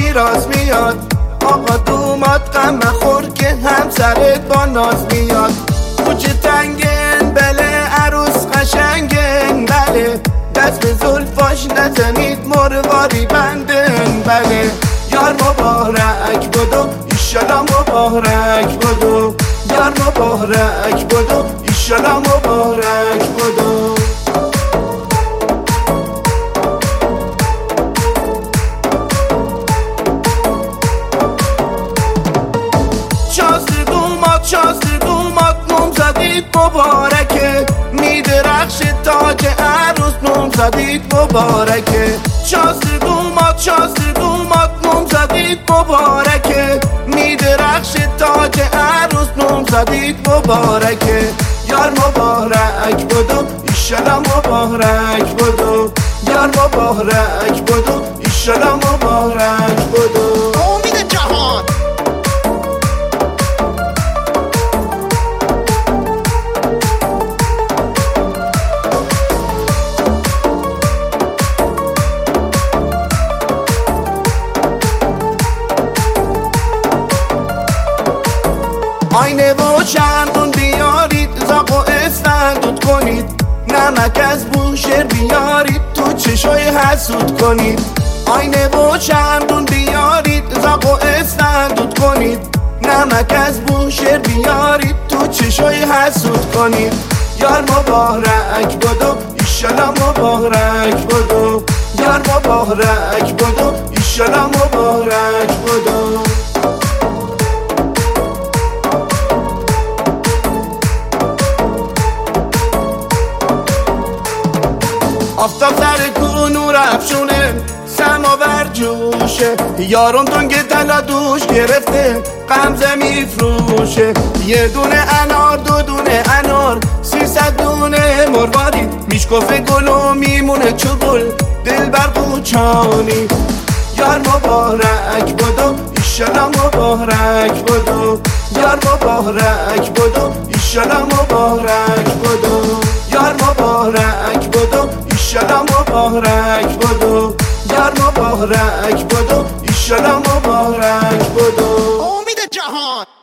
میراز میاد. آقا دومات غم مخور که همسرت با ناز میاد. کوچه تنگن بله عروس قشنگن بله، دست به زلفاش نزنید مرواری بندن بله. یار مبارک بدو ایشالا مبارک بدو، یار مبارک بدو ایشالا مبارک بدو. شازده دومات نامزدیت مبارکه، میدرخشه تاج عروس نامزدیت مبارکه. شازده دومات نامزدیت مبارکه، میدرخشه تاج عروس نامزدیت مبارکه. یار مبارک بدو ایشالا مبارک بدو، یار مبارک بدو ایشالا مبارک بدو. امید جهان آینه و چندون بیارید، زاق و استندود کنید. نمک از بوشهر بیارید، تو چشای حسود کنید. آینه و چندون بیارید، زاق و استندود کنید. نمک از بوشهر بیارید، تو چشای حسود کنید. یار مبارک بدو ایشالا مبارک بدو، یار مبارک بدو ایشالا مبارک بدو. آفتاب سر کو نور افشونه، سماور جوشه. یارون تنگ طلا دوش گرفته، غمزه میفروشه. یه دونه انار دو دونه انار 300 دونه مروارید. میشکفه گل و میمونه چو گل دل بر قوچانی. یار مبارک بدو ایشالا مبارک بدو، یار مبارک بدو ایشالا مبارک بدو. یار مبارک بدو ایشالا مبارک بدو، یار مبارک بدو ایشالا مبارک بدو. امید جهان